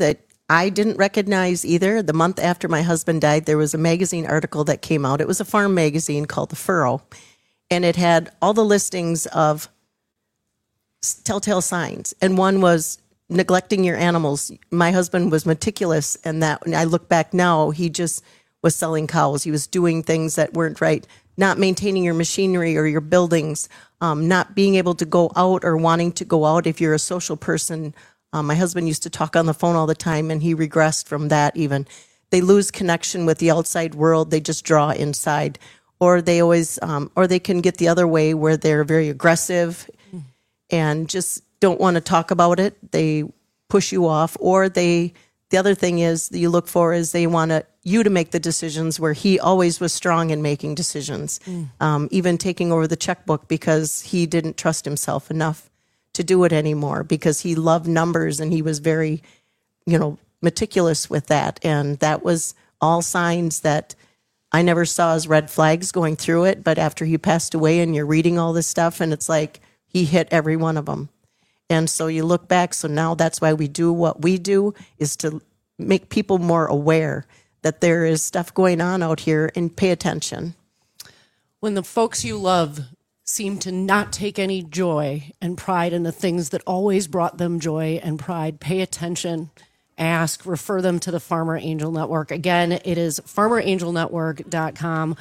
I didn't recognize either. The month after my husband died, there was a magazine article that came out. It was a farm magazine called The Furrow, and it had all the listings of telltale signs. And one was neglecting your animals. My husband was meticulous, and I look back now, he just was selling cows. He was doing things that weren't right, not maintaining your machinery or your buildings, not being able to go out or wanting to go out if you're a social person. My husband used to talk on the phone all the time, and he regressed from that even. They lose connection with the outside world. They just draw inside. Or they always, or they can get the other way where they're very aggressive and just don't want to talk about it. They push you off. Or the other thing is that you look for is they want you to make the decisions, where he always was strong in making decisions, even taking over the checkbook because he didn't trust himself enough to do it anymore, because he loved numbers and he was very, meticulous with that. And that was all signs that I never saw as red flags going through it. But after he passed away and you're reading all this stuff, and it's like he hit every one of them. And so you look back. So now that's why we do what we do, is to make people more aware that there is stuff going on out here, and pay attention. When the folks you love seem to not take any joy and pride in the things that always brought them joy and pride, pay attention, ask, refer them to the Farmer Angel Network. Again, it is farmerangelnetwork.com.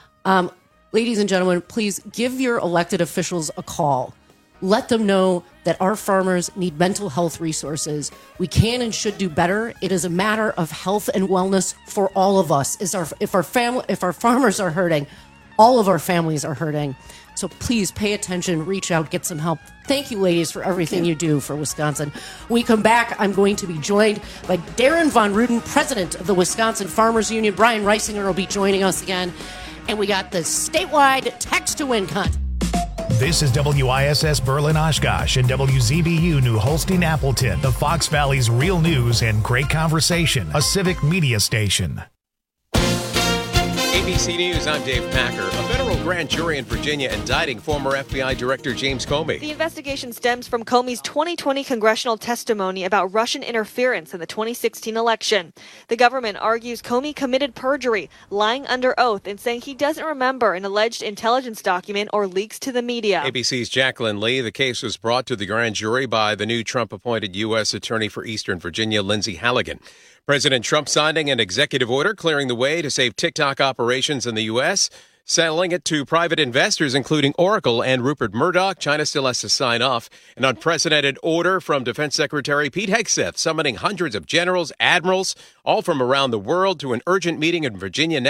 Ladies and gentlemen, please give your elected officials a call. Let them know that our farmers need mental health resources. We can and should do better. It is a matter of health and wellness for all of us. If our farmers are hurting, all of our families are hurting. So please pay attention, reach out, get some help. Thank you, ladies, for everything you do for Wisconsin. When we come back, I'm going to be joined by Darren Von Ruden, president of the Wisconsin Farmers Union. Brian Reisinger will be joining us again. And we got the statewide text to win contest. This is WISS Berlin Oshkosh and WZBU New Holstein Appleton, the Fox Valley's real news and great conversation, a civic media station. ABC News, I'm Dave Packer. A federal grand jury in Virginia indicting former FBI Director James Comey. The investigation stems from Comey's 2020 congressional testimony about Russian interference in the 2016 election. The government argues Comey committed perjury, lying under oath and saying he doesn't remember an alleged intelligence document or leaks to the media. ABC's Jacqueline Lee. The case was brought to the grand jury by the new Trump-appointed U.S. Attorney for Eastern Virginia, Lindsey Halligan. President Trump signing an executive order clearing the way to save TikTok operations in the U.S., selling it to private investors, including Oracle and Rupert Murdoch. China still has to sign off. An unprecedented order from Defense Secretary Pete Hegseth, summoning hundreds of generals, admirals, all from around the world to an urgent meeting in Virginia